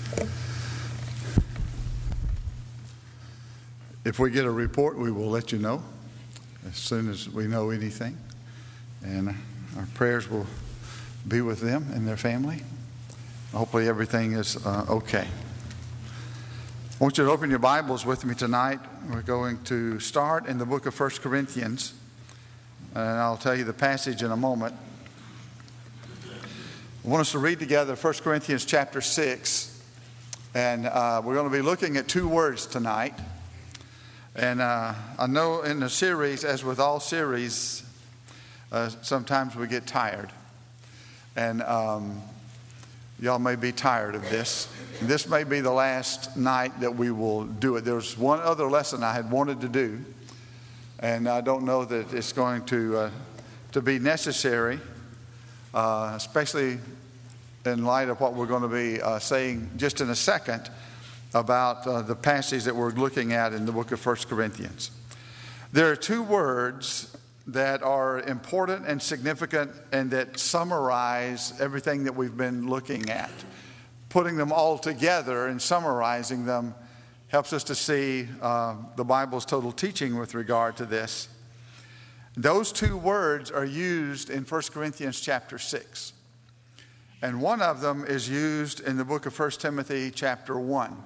If we get a report, we will let you know as soon as we know anything. And our prayers will be with them and their family. Hopefully everything is okay. I want you to open your Bibles with me tonight. We're going to start in the book of 1 Corinthians. And I'll tell you the passage in a moment. I want us to read together 1 Corinthians chapter 6. And we're going to be looking at two words tonight. And I know in the series, as with all series, sometimes we get tired. And y'all may be tired of this. This may be the last night that we will do it. There's one other lesson I had wanted to do. And I don't know that it's going to be necessary, especially in light of what we're going to be saying just in a second about the passage that we're looking at in the book of 1 Corinthians. There are two words that are important and significant and that summarize everything that we've been looking at. Putting them all together and summarizing them helps us to see the Bible's total teaching with regard to this. Those two words are used in 1 Corinthians chapter 6. And one of them is used in the book of 1 Timothy chapter 1.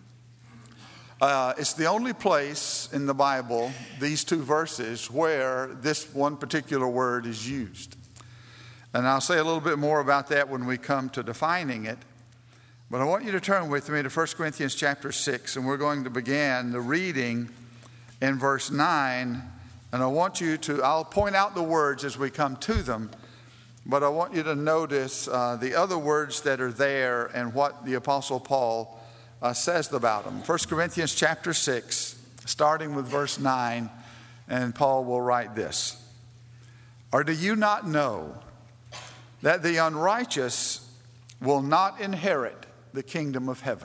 It's the only place in the Bible, these two verses, where this one particular word is used. And I'll say a little bit more about that when we come to defining it. But I want you to turn with me to 1 Corinthians chapter 6, and we're going to begin the reading in verse 9. And I want you to, I'll point out the words as we come to them, but I want you to notice the other words that are there and what the Apostle Paul says about them. 1 Corinthians chapter 6, starting with verse 9, and Paul will write this. Or do you not know that the unrighteous will not inherit the kingdom of heaven?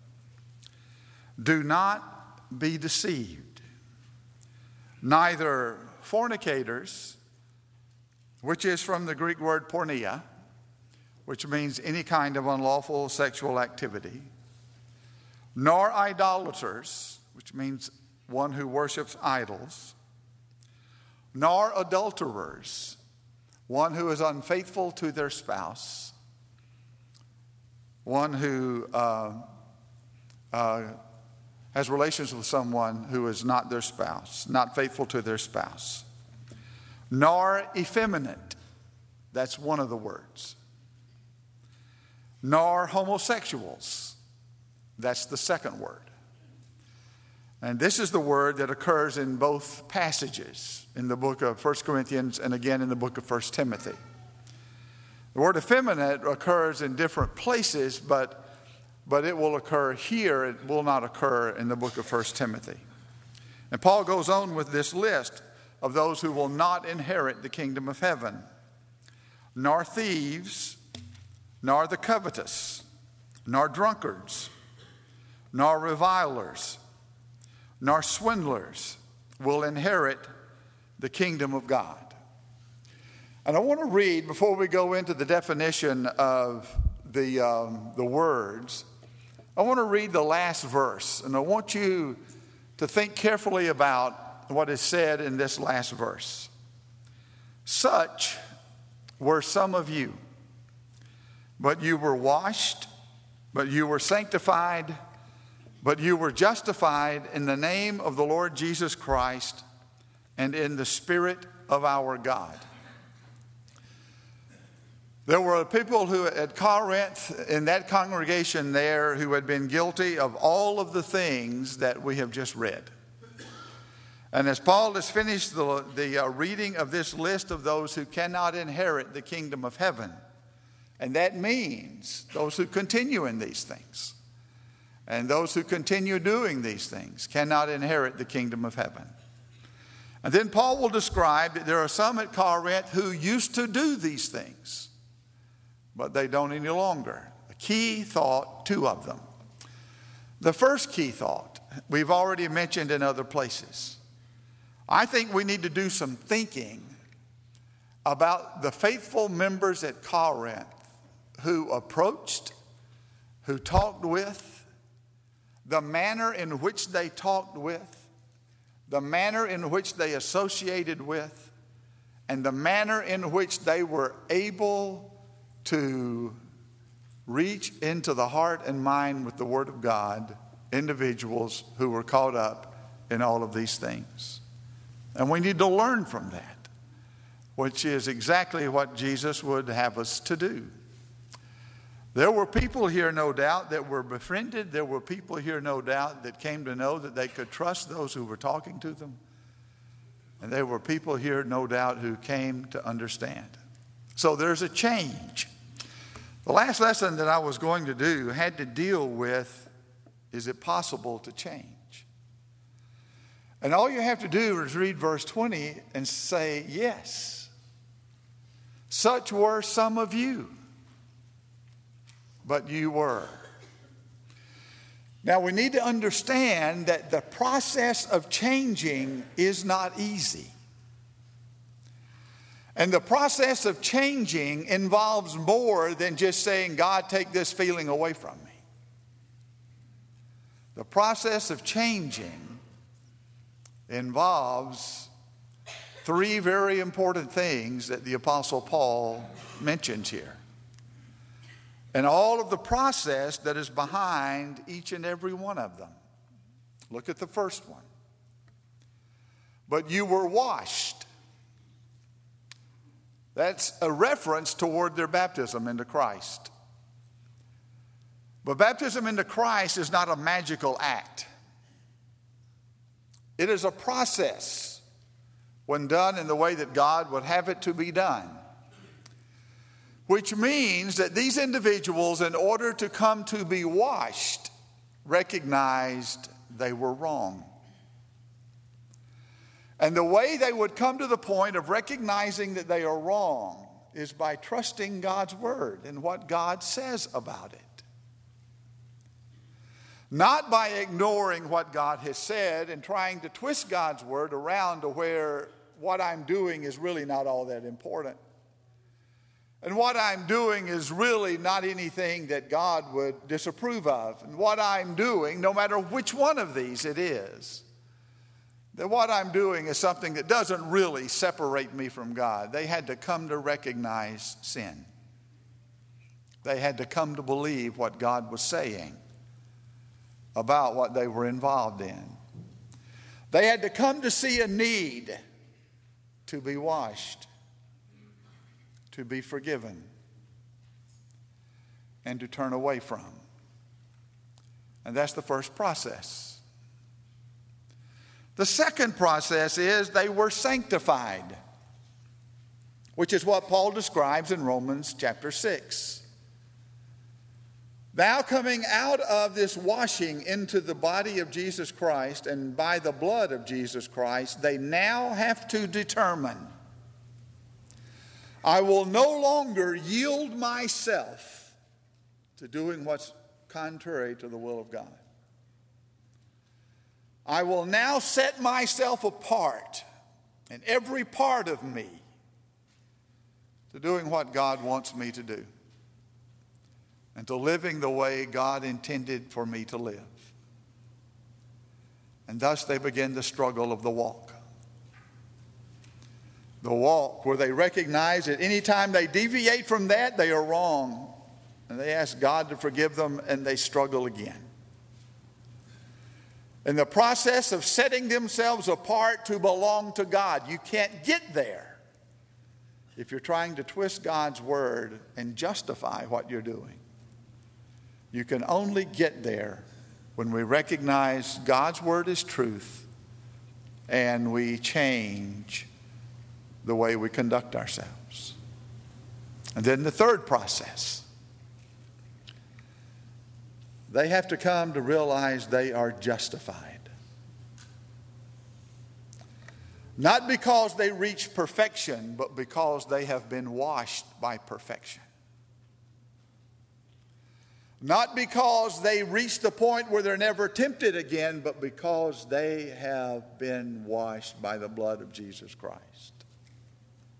Do not be deceived. Neither fornicators, which is from the Greek word porneia, which means any kind of unlawful sexual activity, nor idolaters, which means one who worships idols, nor adulterers, one who is unfaithful to their spouse, one who has relations with someone who is not their spouse, not faithful to their spouse, nor effeminate, that's one of the words, nor homosexuals, that's the second word. And this is the word that occurs in both passages in the book of 1 Corinthians and again in the book of 1 Timothy. The word effeminate occurs in different places, but it will occur here. It will not occur in the book of 1 Timothy. And Paul goes on with this list of those who will not inherit the kingdom of heaven. Nor thieves, nor the covetous, nor drunkards, nor revilers, nor swindlers will inherit the kingdom of God. And I want to read, before we go into the definition of the words, I want to read the last verse. And I want you to think carefully about what is said in this last verse. Such were some of you, but you were washed, but you were sanctified, but you were justified in the name of the Lord Jesus Christ and in the Spirit of our God. There were people who at Corinth, in that congregation there, who had been guilty of all of the things that we have just read. And as Paul has finished the reading of this list of those who cannot inherit the kingdom of heaven, and that means those who continue in these things, and those who continue doing these things cannot inherit the kingdom of heaven. And then Paul will describe that there are some at Corinth who used to do these things, but they don't any longer. A key thought, two of them. The first key thought, we've already mentioned in other places. I think we need to do some thinking about the faithful members at Corinth who approached who talked with, the manner in which they talked with, the manner in which they associated with, and the manner in which they were able to reach into the heart and mind with the Word of God, individuals who were caught up in all of these things. And we need to learn from that, which is exactly what Jesus would have us to do. There were people here, no doubt, that were befriended. There were people here, no doubt, that came to know that they could trust those who were talking to them. And there were people here, no doubt, who came to understand. So there's a change. The last lesson that I was going to do had to deal with, is it possible to change? And all you have to do is read verse 20 and say, yes. Such were some of you, but you were. Now we need to understand that the process of changing is not easy. And the process of changing involves more than just saying, God, take this feeling away from me. The process of changing involves three very important things that the Apostle Paul mentions here. And all of the process that is behind each and every one of them. Look at the first one. But you were washed. That's a reference toward their baptism into Christ. But baptism into Christ is not a magical act. It is a process when done in the way that God would have it to be done. Which means that these individuals, in order to come to be washed, recognized they were wrong. And the way they would come to the point of recognizing that they are wrong is by trusting God's word and what God says about it. Not by ignoring what God has said and trying to twist God's word around to where what I'm doing is really not all that important. And what I'm doing is really not anything that God would disapprove of. And what I'm doing, no matter which one of these it is, that what I'm doing is something that doesn't really separate me from God. They had to come to recognize sin. They had to come to believe what God was saying about what they were involved in. They had to come to see a need to be washed, to be forgiven, and to turn away from. And that's the first process. The second process is they were sanctified, which is what Paul describes in Romans chapter 6. Now coming out of this washing into the body of Jesus Christ and by the blood of Jesus Christ, they now have to determine, I will no longer yield myself to doing what's contrary to the will of God. I will now set myself apart in every part of me to doing what God wants me to do and to living the way God intended for me to live. And thus they begin the struggle of the walk. The walk where they recognize that anytime they deviate from that, they are wrong. And they ask God to forgive them and they struggle again. In the process of setting themselves apart to belong to God, you can't get there if you're trying to twist God's word and justify what you're doing. You can only get there when we recognize God's word is truth and we change the way we conduct ourselves. And then the third process. They have to come to realize they are justified. Not because they reach perfection, but because they have been washed by perfection. Not because they reach the point where they're never tempted again, but because they have been washed by the blood of Jesus Christ.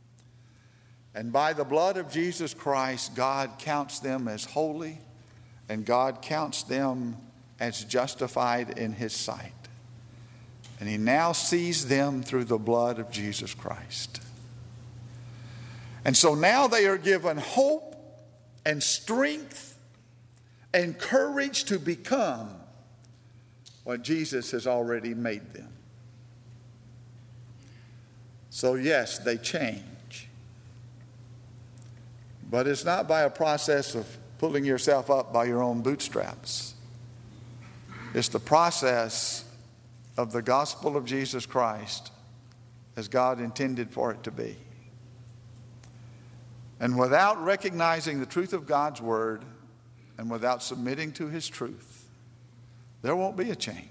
And by the blood of Jesus Christ, God counts them as holy and God counts them as justified in his sight. And he now sees them through the blood of Jesus Christ. And so now they are given hope and strength and courage to become what Jesus has already made them. So yes, they change. But it's not by a process of pulling yourself up by your own bootstraps. It's the process of the gospel of Jesus Christ as God intended for it to be. And without recognizing the truth of God's word and without submitting to his truth, there won't be a change.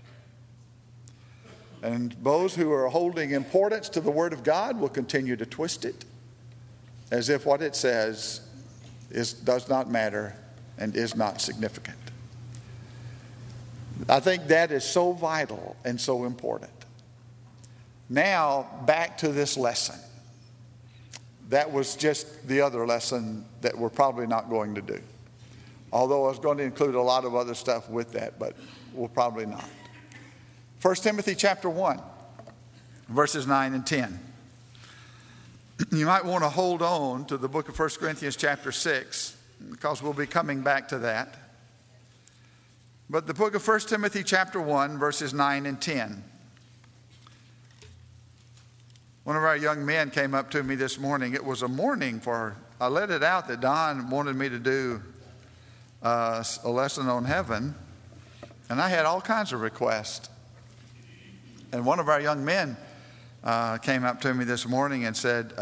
And those who are holding importance to the word of God will continue to twist it as if what it says does not matter and is not significant. I think that is so vital and so important. Now, back to this lesson. That was just the other lesson that we're probably not going to do. Although I was going to include a lot of other stuff with that, but we'll probably not. 1 Timothy chapter 1, verses 9 and 10. You might want to hold on to the book of 1 Corinthians chapter 6, because we'll be coming back to that. But the book of 1 Timothy chapter 1, verses 9 and 10. One of our young men came up to me this morning. It was a morning I let it out that Don wanted me to do a lesson on heaven. And I had all kinds of requests. And one of our young men came up to me this morning and said,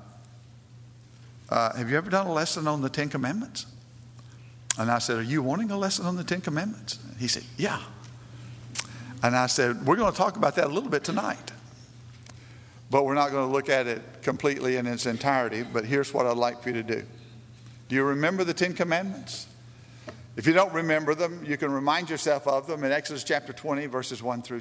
have you ever done a lesson on the Ten Commandments? And I said, are you wanting a lesson on the Ten Commandments? He said, yeah. And I said, we're going to talk about that a little bit tonight. But we're not going to look at it completely in its entirety. But here's what I'd like for you to do. Do you remember the Ten Commandments? If you don't remember them, you can remind yourself of them in Exodus chapter 20, verses 1 through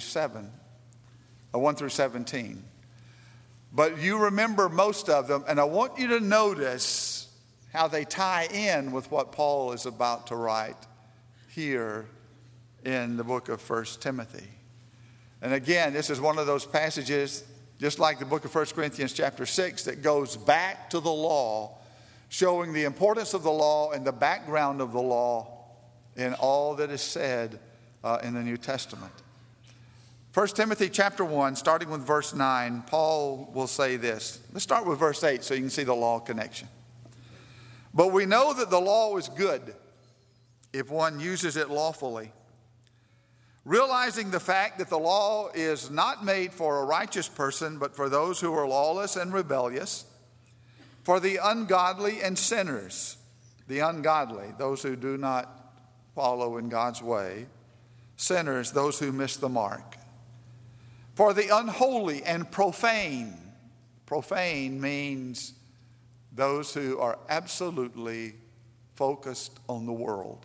17. But you remember most of them, and I want you to notice how they tie in with what Paul is about to write here in the book of 1 Timothy. And again, this is one of those passages, just like the book of 1 Corinthians chapter 6, that goes back to the law, showing the importance of the law and the background of the law in all that is said in the New Testament. 1 Timothy chapter 1, starting with verse 9, Paul will say this. Let's start with verse 8 so you can see the law connection. But we know that the law is good if one uses it lawfully, realizing the fact that the law is not made for a righteous person, but for those who are lawless and rebellious, for the ungodly and sinners, the ungodly, those who do not follow in God's way, sinners, those who miss the mark, for the unholy and profane. Profane means those who are absolutely focused on the world.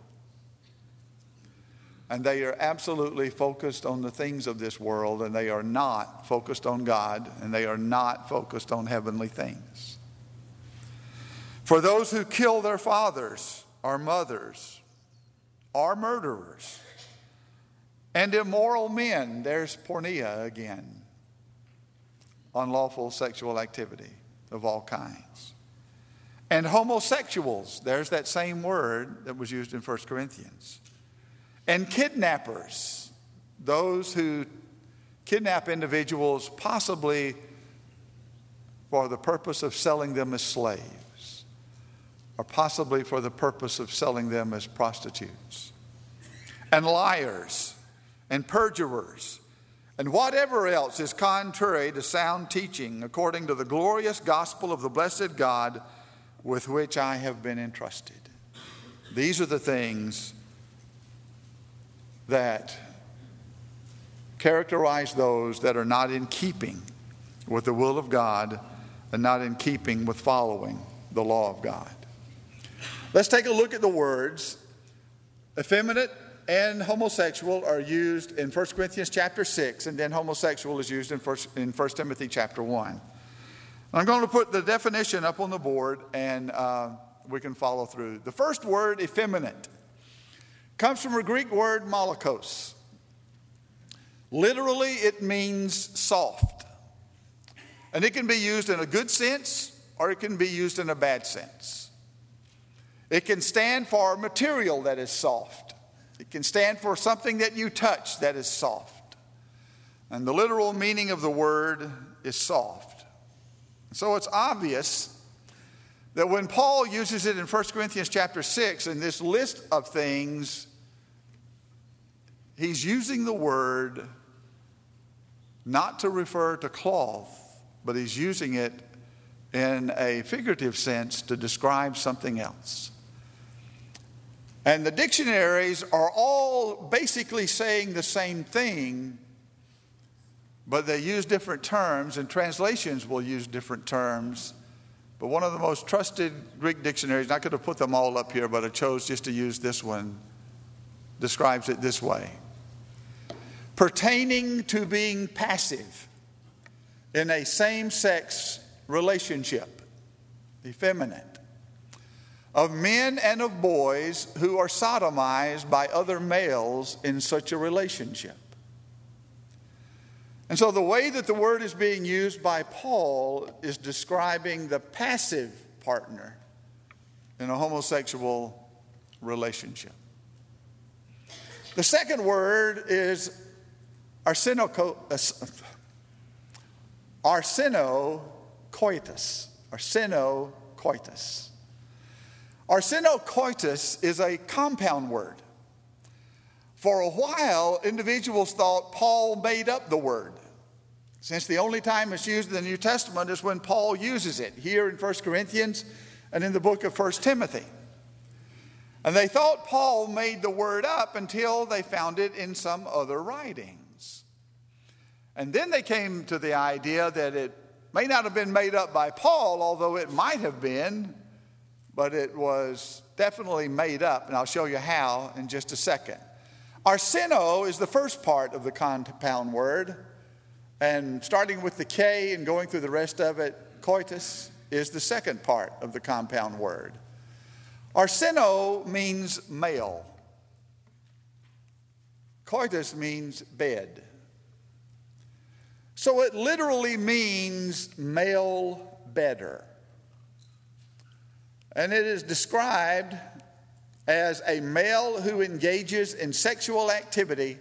And they are absolutely focused on the things of this world, and they are not focused on God, and they are not focused on heavenly things. For those who kill their fathers or mothers, are murderers, and immoral men, there's porneia again, unlawful sexual activity of all kinds. And homosexuals, there's that same word that was used in 1 Corinthians. And kidnappers, those who kidnap individuals possibly for the purpose of selling them as slaves, or possibly for the purpose of selling them as prostitutes. And liars, and perjurers, and whatever else is contrary to sound teaching, according to the glorious gospel of the blessed God with which I have been entrusted. These are the things that characterize those that are not in keeping with the will of God and not in keeping with following the law of God. Let's take a look at the words. Effeminate and homosexual are used in 1 Corinthians chapter 6, and then homosexual is used in 1 Timothy chapter 1. I'm going to put the definition up on the board, and we can follow through. The first word, effeminate. Comes from a Greek word, malakos. Literally, it means soft. And it can be used in a good sense, or it can be used in a bad sense. It can stand for material that is soft. It can stand for something that you touch that is soft. And the literal meaning of the word is soft. So it's obvious that when Paul uses it in 1 Corinthians chapter 6 in this list of things, he's using the word not to refer to cloth, but he's using it in a figurative sense to describe something else. And the dictionaries are all basically saying the same thing, but they use different terms, and translations will use different terms. But one of the most trusted Greek dictionaries, and I could have put them all up here, but I chose just to use this one, describes it this way: pertaining to being passive in a same-sex relationship, effeminate, of men and of boys who are sodomized by other males in such a relationship. And so the way that the word is being used by Paul is describing the passive partner in a homosexual relationship. The second word is arsenokoitus. Arsenokoitus. Arsenokoitus is a compound word. For a while, individuals thought Paul made up the word, since the only time it's used in the New Testament is when Paul uses it, here in 1 Corinthians and in the book of 1 Timothy. And they thought Paul made the word up until they found it in some other writings. And then they came to the idea that it may not have been made up by Paul, although it might have been, but it was definitely made up, and I'll show you how in just a second. Arseno is the first part of the compound word, and starting with the K and going through the rest of it, koitus is the second part of the compound word. Arseno means male. Koitus means bed. So it literally means male bedder. And it is described as a male who engages in sexual activity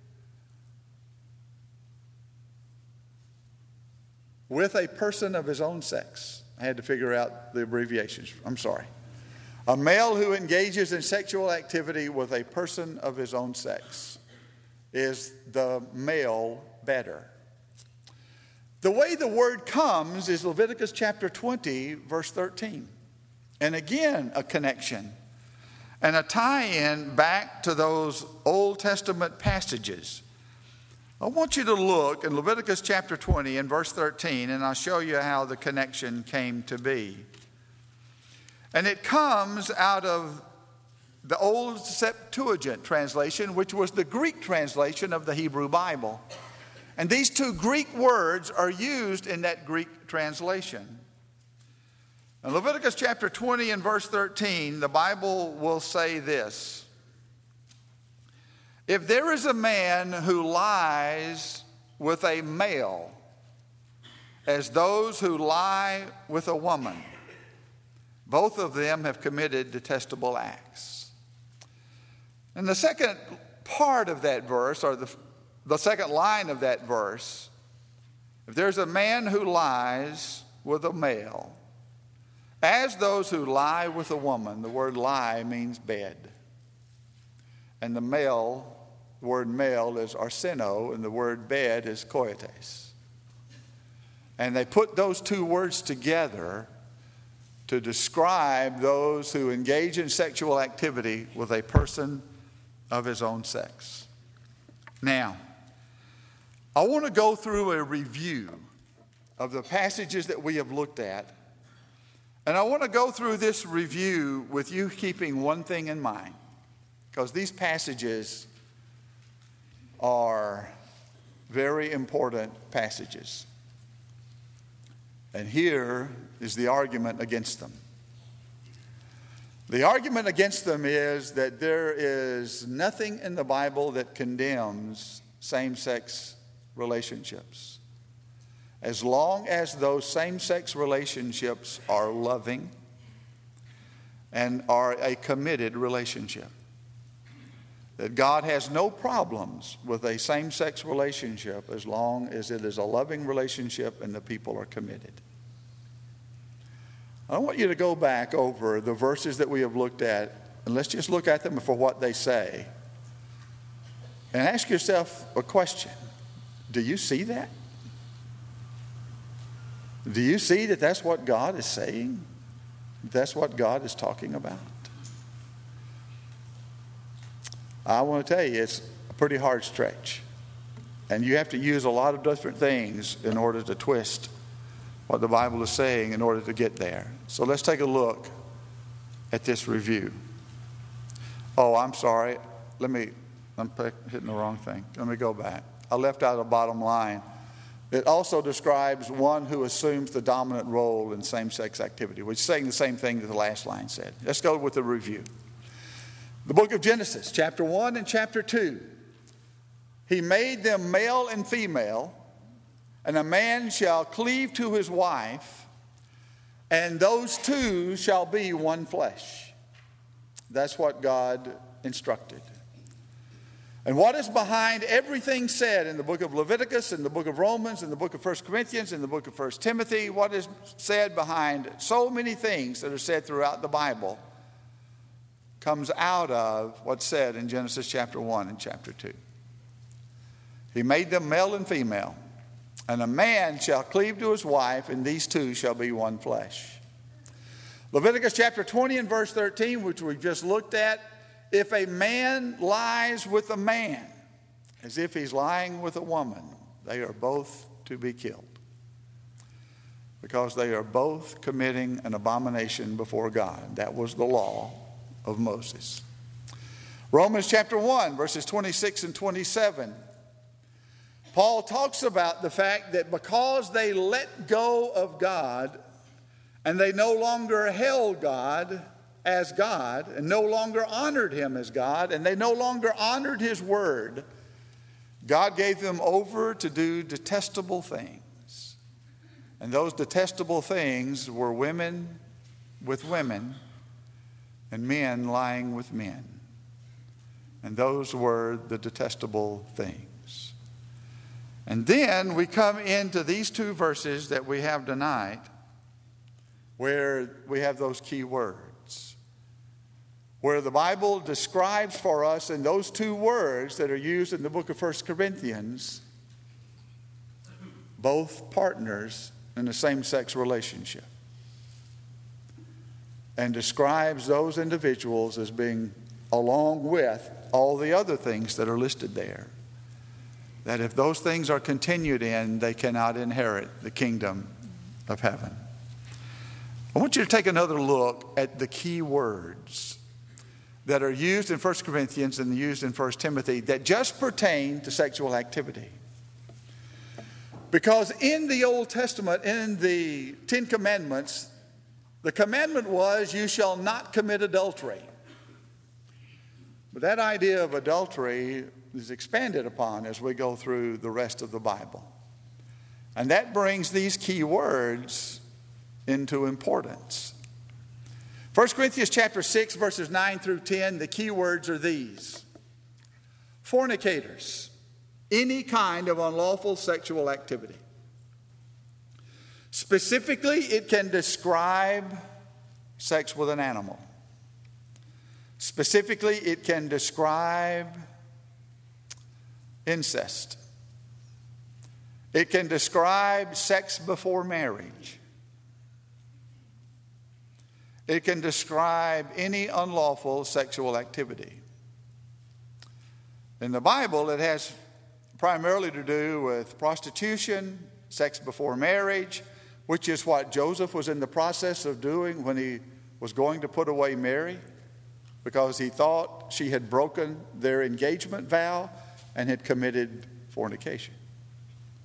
with a person of his own sex. I had to figure out the abbreviations. I'm sorry. A male who engages in sexual activity with a person of his own sex is the male bedder. The way the word comes is Leviticus chapter 20, verse 13. And again, a connection and a tie-in back to those Old Testament passages. I want you to look in Leviticus chapter 20 and verse 13, and I'll show you how the connection came to be. And it comes out of the old Septuagint translation, which was the Greek translation of the Hebrew Bible. And these two Greek words are used in that Greek translation. In Leviticus chapter 20 and verse 13, the Bible will say this: if there is a man who lies with a male, as those who lie with a woman, both of them have committed detestable acts. And the second part of that verse, or the second line of that verse, if there's a man who lies with a male, as those who lie with a woman, the word lie means bed. And the word male is arseno, and the word bed is koites. And they put those two words together to describe those who engage in sexual activity with a person of his own sex. Now, I want to go through a review of the passages that we have looked at. And I want to go through this review with you keeping one thing in mind, because these passages are very important passages. And here is the argument against them. The argument against them is that there is nothing in the Bible that condemns same-sex relationships, as long as those same-sex relationships are loving and are a committed relationship. That God has no problems with a same-sex relationship as long as it is a loving relationship and the people are committed. I want you to go back over the verses that we have looked at, and let's just look at them for what they say. And ask yourself a question. Do you see that? Do you see that that's what God is saying? That's what God is talking about? I want to tell you, it's a pretty hard stretch. And you have to use a lot of different things in order to twist what the Bible is saying in order to get there. So let's take a look at this review. Oh, I'm sorry. I'm hitting the wrong thing. Let me go back. I left out a bottom line. It also describes one who assumes the dominant role in same-sex activity, which is saying the same thing that the last line said. Let's go with the review. The book of Genesis, chapter 1 and chapter 2. He made them male and female, and a man shall cleave to his wife, and those two shall be one flesh. That's what God instructed. And what is behind everything said in the book of Leviticus, in the book of Romans, in the book of 1 Corinthians, in the book of 1 Timothy, what is said behind so many things that are said throughout the Bible comes out of what's said in Genesis chapter 1 and chapter 2. He made them male and female, and a man shall cleave to his wife, and these two shall be one flesh. Leviticus chapter 20 and verse 13, which we just looked at, if a man lies with a man, as if he's lying with a woman, they are both to be killed, because they are both committing an abomination before God. That was the law of Moses. Romans chapter 1, verses 26 and 27. Paul talks about the fact that because they let go of God and they no longer held God as God and no longer honored him as God and they no longer honored his word, God gave them over to do detestable things. And those detestable things were women with women and men lying with men. And those were the detestable things. And then we come into these two verses that we have tonight, where we have those key words, where the Bible describes for us in those two words that are used in the book of 1 Corinthians, both partners in a same-sex relationship, and describes those individuals as being along with all the other things that are listed there. That if those things are continued in, they cannot inherit the kingdom of heaven. I want you to take another look at the key words that are used in 1 Corinthians and used in 1 Timothy that just pertain to sexual activity. Because in the Old Testament, in the Ten Commandments, the commandment was, you shall not commit adultery. But that idea of adultery is expanded upon as we go through the rest of the Bible. And that brings these key words into importance. 1 Corinthians chapter 6, verses 9 through 10, the key words are these. Fornicators, any kind of unlawful sexual activity. Specifically, it can describe sex with an animal. Specifically, it can describe incest. It can describe sex before marriage. It can describe any unlawful sexual activity. In the Bible, it has primarily to do with prostitution, sex before marriage, which is what Joseph was in the process of doing when he was going to put away Mary, because he thought she had broken their engagement vow and had committed fornication.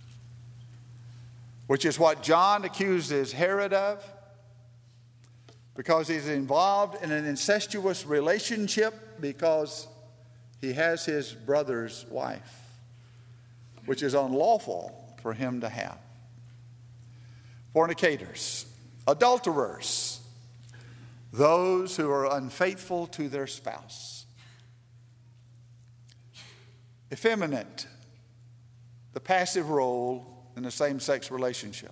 Which is what John accuses Herod of, because he's involved in an incestuous relationship because he has his brother's wife, which is unlawful for him to have. Fornicators, adulterers, those who are unfaithful to their spouse. Effeminate, the passive role in a same-sex relationship.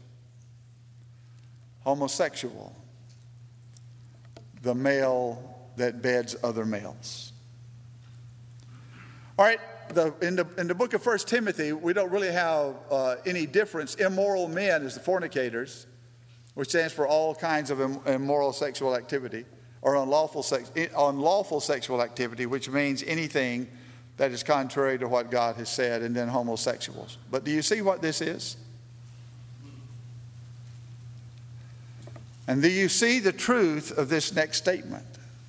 Homosexual, the male that beds other males. All right, in the book of 1 Timothy, we don't really have any difference. Immoral men is the fornicators, which stands for all kinds of immoral sexual activity, or unlawful sexual activity, which means anything that is contrary to what God has said, and then homosexuals. But do you see what this is? And do you see the truth of this next statement?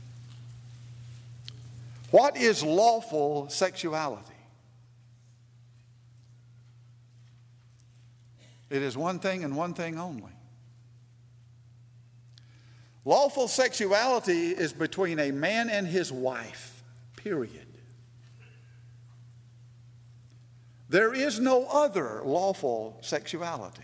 What is lawful sexuality? It is one thing and one thing only. Lawful sexuality is between a man and his wife, period. There is no other lawful sexuality.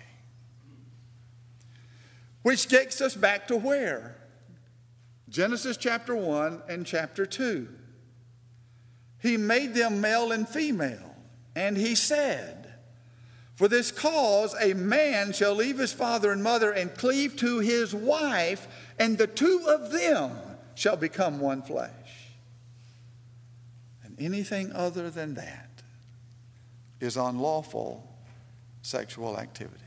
Which takes us back to where? Genesis chapter 1 and chapter 2. He made them male and female, and he said, "For this cause a man shall leave his father and mother and cleave to his wife, and the two of them shall become one flesh." And anything other than that is unlawful sexual activity,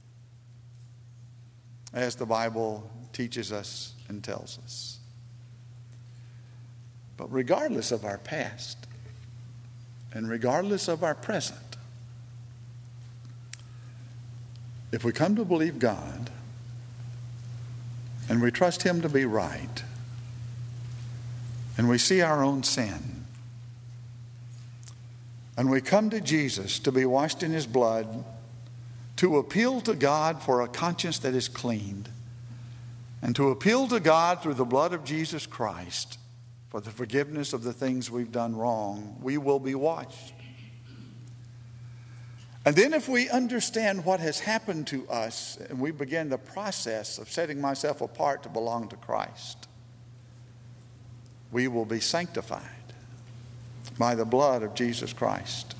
as the Bible teaches us and tells us. But regardless of our past and regardless of our present, if we come to believe God and we trust Him to be right, and we see our own sin, and we come to Jesus to be washed in His blood, to appeal to God for a conscience that is cleaned, and to appeal to God through the blood of Jesus Christ for the forgiveness of the things we've done wrong, we will be washed. And then if we understand what has happened to us, and we begin the process of setting myself apart to belong to Christ, we will be sanctified by the blood of Jesus Christ.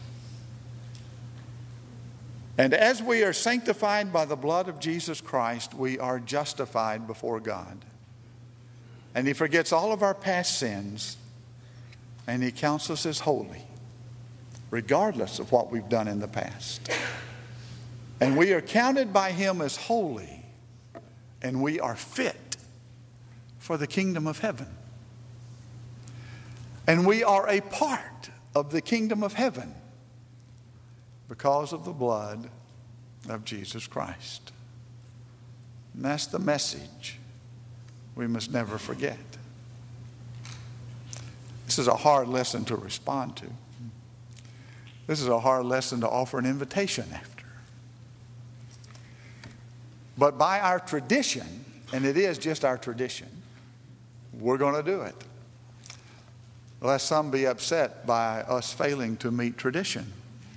And as we are sanctified by the blood of Jesus Christ, we are justified before God. And He forgets all of our past sins, and He counts us as holy, regardless of what we've done in the past. And we are counted by Him as holy, and we are fit for the kingdom of heaven. And we are a part of the kingdom of heaven because of the blood of Jesus Christ. And that's the message we must never forget. This is a hard lesson to respond to. This is a hard lesson to offer an invitation after. But by our tradition, and it is just our tradition, we're going to do it. Lest some be upset by us failing to meet tradition.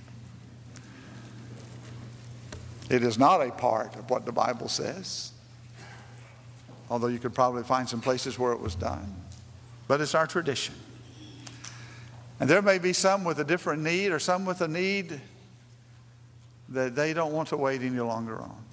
It is not a part of what the Bible says, although you could probably find some places where it was done. But it's our tradition. And there may be some with a different need, or some with a need that they don't want to wait any longer on.